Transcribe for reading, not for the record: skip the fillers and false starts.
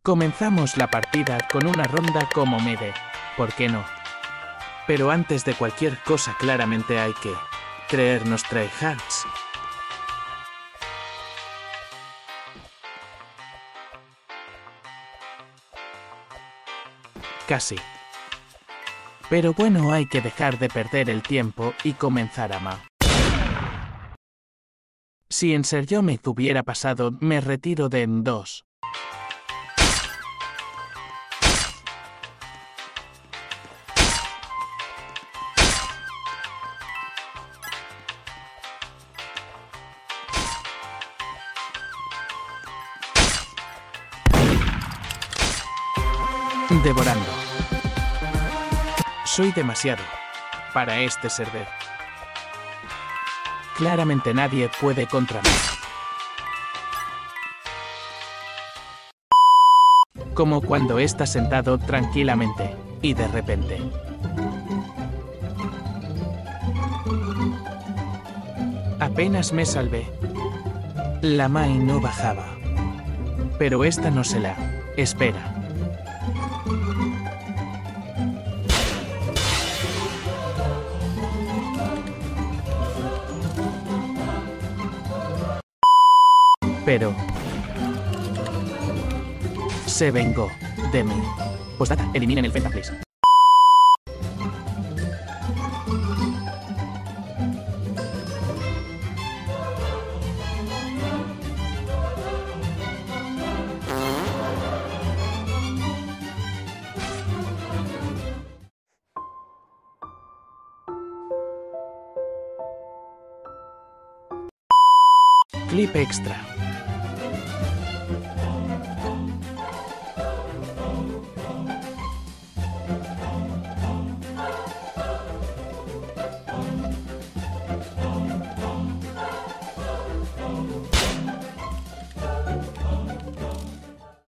Comenzamos la partida con una ronda como Mede, ¿por qué no? Pero antes de cualquier cosa claramente hay que creernos tryhards. Casi. Pero bueno, hay que dejar de perder el tiempo y comenzar a ma. Si en serio me hubiera pasado, me retiro de en 2. Devorando. Soy demasiado para este server. Claramente nadie puede contra mí. Como cuando estás sentado tranquilamente y de repente apenas me salvé. La Mai no bajaba. Pero esta no se la espera. Pero se vengó de mí. Postdata, eliminen el Fenta, please. Clip extra.